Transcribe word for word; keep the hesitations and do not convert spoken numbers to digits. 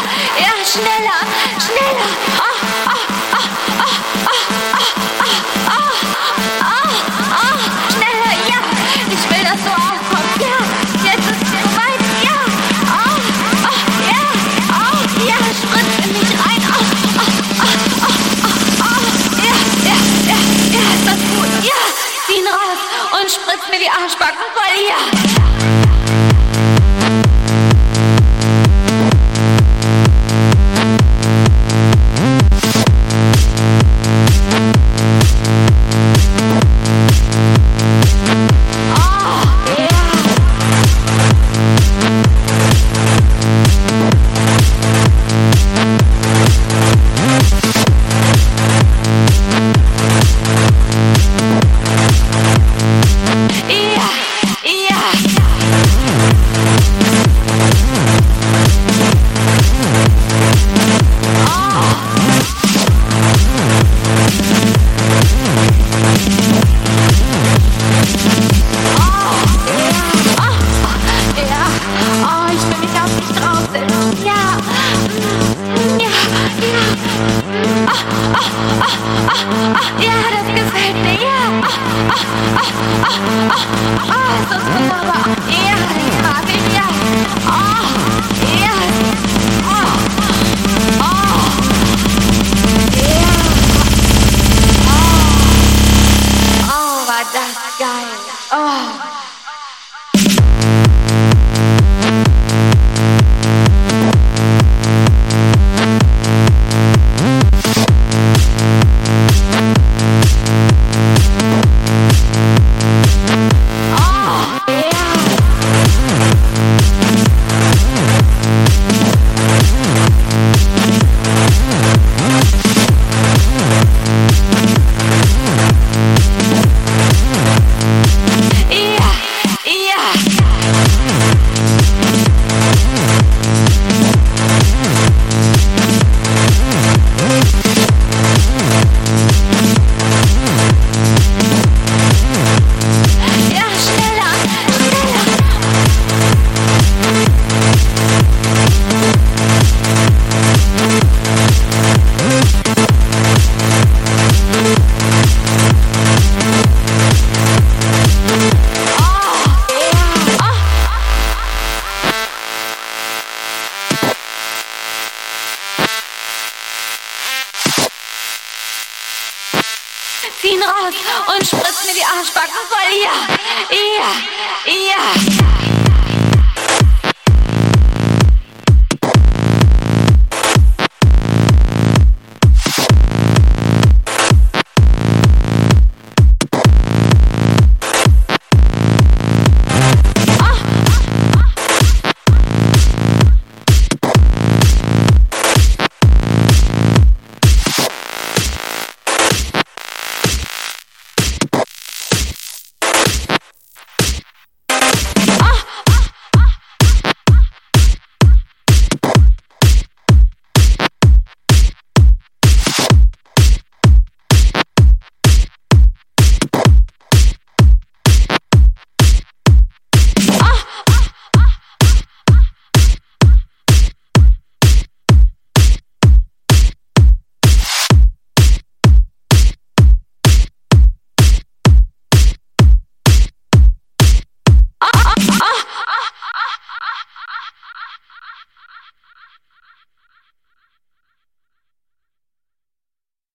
ja, schneller, schneller. Ah, ah, ah, ah, ah, ah, ah, ah, ah, ah, schneller, ja. Ich will, dass du aufkommst, ja. Jetzt ist es soweit, ja. Ah, ah, ja, ah, ja, spritz in mich rein. Ah, ah, ah, ah, ah, ah, ja, ja, ja, ja, ist das gut, ja. Zieh ihn raus und spritz mir die Arschbacken voll, ja. Zieh ihn raus und spritz mir die Arschbacken voll, ja, ja, ja.